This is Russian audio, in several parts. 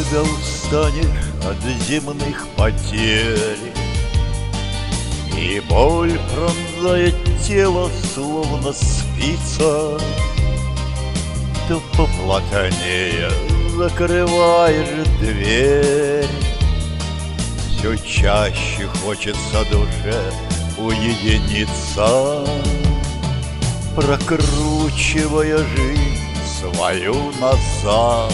Когда устанешь от земных потерь И боль пронзает тело, словно спица, То поплотнее закрываешь дверь. Все чаще хочется душе уединиться, прокручивая жизнь свою назад.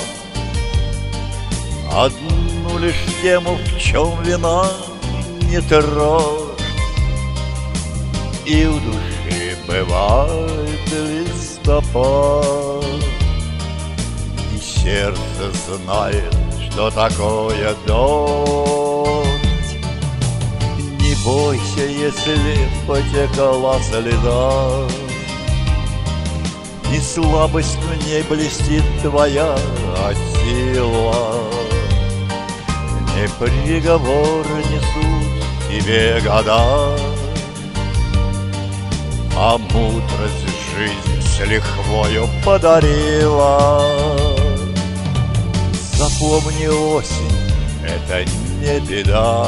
Одну лишь тему, в чем вина, не трожь, И в душе бывает листопад, И сердце знает, что такое дождь. Не бойся, если потекла слеза, И слабость в ней блестит твоя сила. Не приговор несут тебе года, А мудрость жизнь с лихвою подарила. Запомни, осень — это не беда,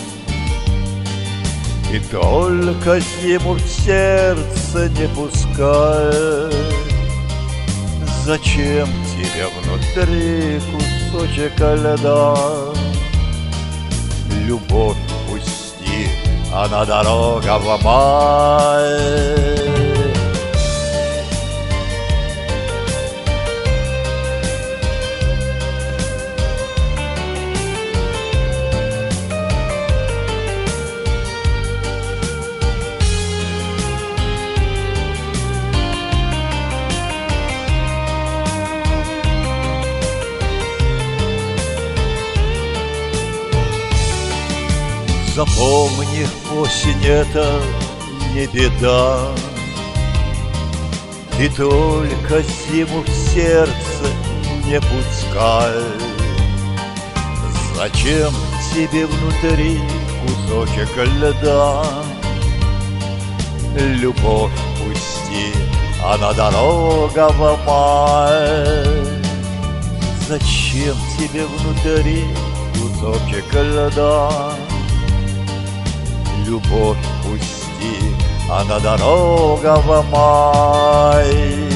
И только зиму в сердце не пускай. Зачем тебе внутри кусочек льда? Любовь пусти, она дорога в май. Запомни, осень — это не беда, И только зиму в сердце не пускай. Зачем тебе внутри кусочек льда? Любовь пусти, она дорога в май. Зачем тебе внутри кусочек льда? Любовь пусти, она дорога в май.